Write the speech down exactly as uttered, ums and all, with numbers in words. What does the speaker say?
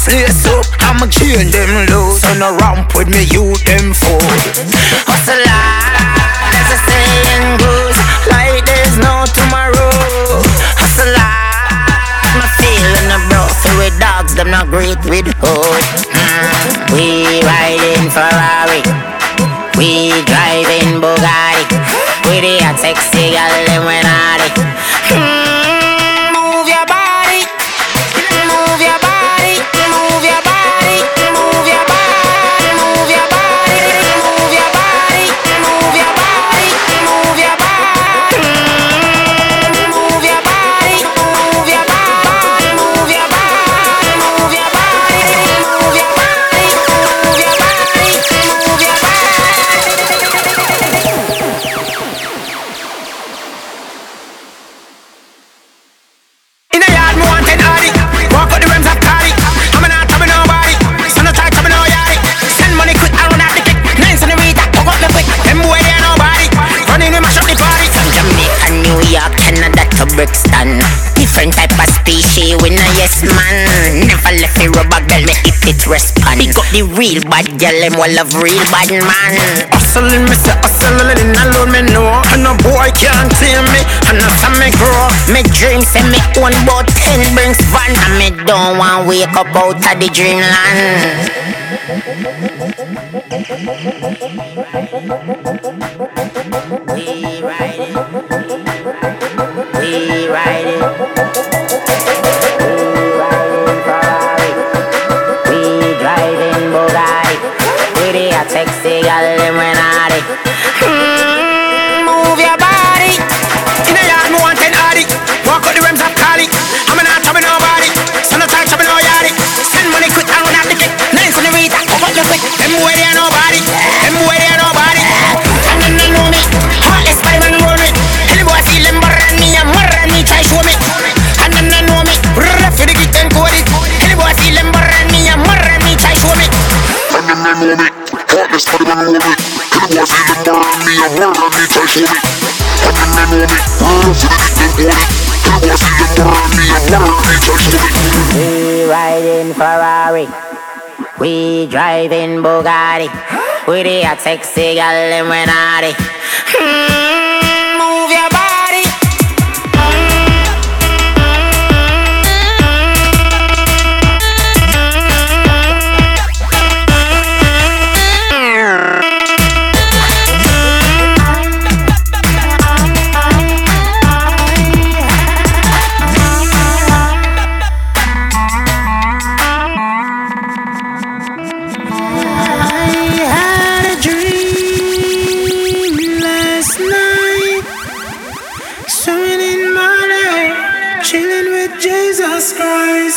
place up, I'ma chain them loose. So no ramp with me, you them fool. Hustle hard, as the saying goes, like there's no tomorrow. Hustle hard, my feeling a bro. So with dogs, them not great with hood. mm. We riding Ferrari, we driving Bugatti. We the hot sexy gal, them when naughty. mm. Move your body, move your body, move your body, move your body, move your body, move your body, move your body, move your body, move your body, move your body, move your body, move your body, move your body, move your body, move your body. In a yard, me want ten hardy. Walk out the rims of Cardi. I'm not trouble nobody, so no try trouble no yardy. Send money quick, I run out the click. Nine senorita, hook up the quick. Them boy they nobody. Running we mash up the party. From Jamaica, New York, Canada to Brixton. Different type of species, we no yes man. Never left the rubber girl, me if it respond. Pick up the real bad girl, them all love real bad man. Hustling me say hustling alone me know. And no boy can't tame me, and no time me grow. Me dream say me own about ten brings van. And me don't want wake up out of the dreamland. We ride it, we ride it, we riding Ferrari, we driving Bugatti. We the hot sexy gal, them when naughty. mm, Move your body. In a yard, me want ten hardy. Walk out the rims of Cali. I'm not trouble nobody, so no time trouble no yardy. Send money quick, I run out the click. Nine senorita, hook up the quick. Them boy they nobody, them boy they nobody. And then they know me, heartless by man roll me. Any boy feel them burn me, and burn me, try show me. And then they know me, rough for the git and code it. Any boy feel them burn me, and burn me, try show me. And then they know me, heartless by man roll me. Any boy feel them burn me, and burn me, try show me. And then they know me, rough for the git and code it. Any boy feel them burn me, and burn me, try show me. We riding Ferrari, we driving Bugatti. We the hot sexy gal, them when naughty. mm, Move your body. Chilling with Jesus Christ.